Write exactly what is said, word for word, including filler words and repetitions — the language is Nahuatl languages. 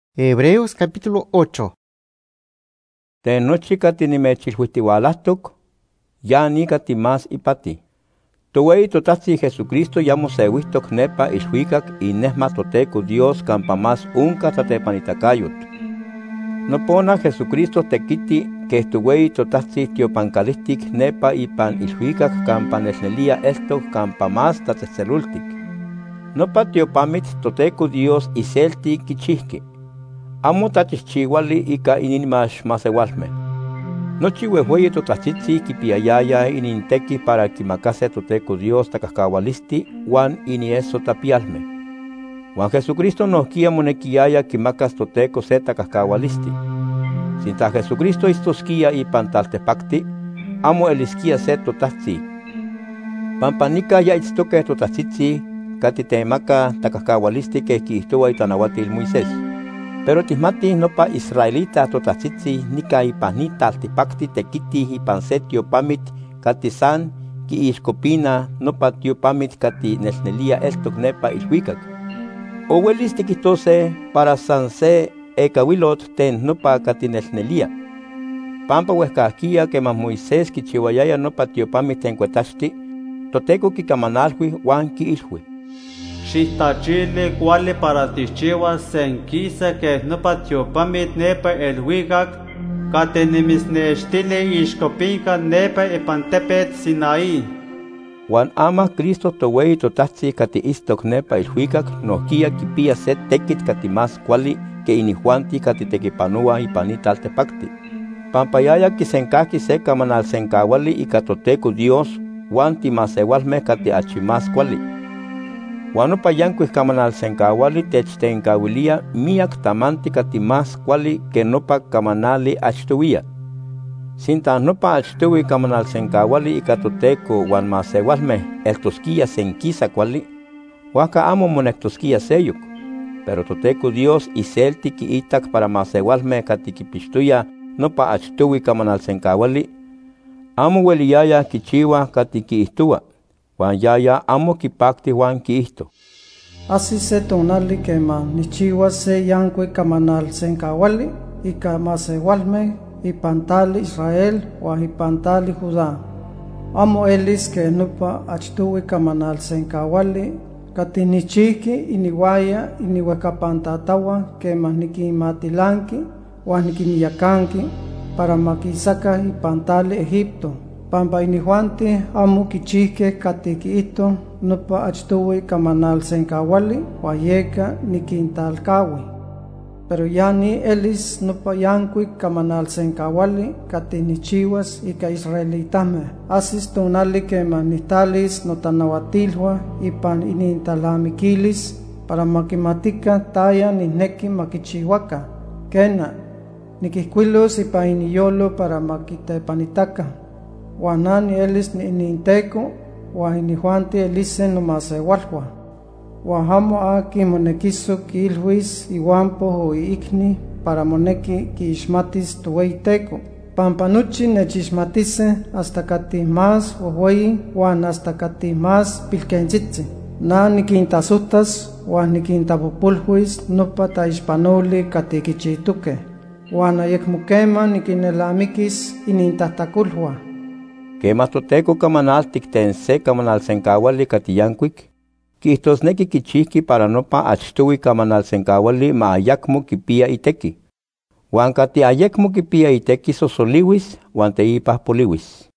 Hebreos capítulo ocho. Ten nochi cati nimechilhuitiualahtoc, ya ni cati más ipati. Towei totatzi Jesucristo ya moseuihtoc nepa ilhuicac inehma toteco Dios campa más unca tatepanitacayot. Nopona Jesucristo tequiti que towei totatzi tiopancalistic nepa ipan ilhuicac campa nesnelia estoc campa más tatezelultic. Nopa tiopamit toteco Dios iselti kichihki. Amo tachihchiuali ika ininmax masewalme. Nochi huehueyi totlatzitzi kipiayaya ininteki para kimacase toteco Dios takahkawalisti wan inieso tapialme. Wan Jesucristo nohkia monekiaya kimacas toteco se takahkawalisti. Sinta Jesucristo istoskia ipan taltepakti, amo eliskia se totatzi. Pampanika ya itztoke totatzitzi kati temaka takahkawalisti ke kihtoa itanahuatil Moisés. Pero tismati nopa israelita totatzitzi nika ipan ni taltipakti tekiti ipan se tiopamit kati san ki iskopina nopa tiopamit kati nesnelia estok nepa ilhuicac. Owelis tikitose para san se ekawilot ten nopa kati nesnelia. Pampa huescahkia que mas Moisés kichiwayaya nopa tiopamit ten cuetachti, toteco kikamanalhui wan ki ilhui. Xihtachili cuali para tichiwas senquisa que nopa tiopamit nepa elhuicac catenimisnechtili ixcopinca nepa ipantepet Sinaí. Wan ama Cristo towei totatzi kati istok nepa elhuicac nohkia kipia se tekit kati mas cuali que inihuanti kati tekipanua ipan italtepakti. Pampayaya kisenkaki se kamanal senkawali ika toteco Dios wan timasewalme kati achi mas cuali. Wan nopa yankuih kamanal senkawali techtenkawilia miak tamanti kati mas cuali que nopa kamanali achtowia. Sinta nopa achtowi kamanal senkawali ika toteco wan masewalme eltoskia senkisa cuali, waka amo monektoskia seyuk. Pero toteco Dios iselti kiitak para masewalme kati kipixtoya nopa achtowi kamanal senkawali, amo weliyaya kichiwa kati kiihtowa. Wan yaya amo kipakti wan kiihto. Asi se tonali kema nichiwa se yankui kamanal senkawali ika masewalme ipantali Israel wan ipantali Judá. Amo elis ke nupa achtuwi kamanal senkawali kati nichiki iniwaya iniwekapantatawa kema nikimatilanki wan nikiniyakanki para makisaka ipantali Egipto. Pampa inihuanti amo kichihke kati kiito nopa achtowi kamanal senkawali wayeka nikintalkawi. Pero yani elis nopa yankui kamanal senkawali kati nichiwas ika israelitame. Asis tonali kema nitalis notanawatilhua ipan inintalamikilis para makimatika taya nineki makichiwaka. Kena nikihkuilos ipan iniyolo para makitepanitaka. Wanani elis ni ininteco, wa inihuanti elisen no masewalhua. Wahamo aki monekiso ki ilhuis iwampo o ikni para moneki ki ishmatis tuweiteco. Pampanuchi nechismatise hasta kati mas ohuei wan hasta kati mas pilkenchitzi. Na nikintasutas wan nikintapupulhuis nopa taishpanoli kati kichituke. Wan ayekmukema nikinelamikis inintahtakulhua. Quema toteco kamanal tikten se kamanal senkawali kati yankuik, kihtosneki kichihki para nopa achtowi kamanal senkawali ma ayakmo kipia iteki. Wan kati ayekmo kipia iteki sosoliwis wan teipah poliwis.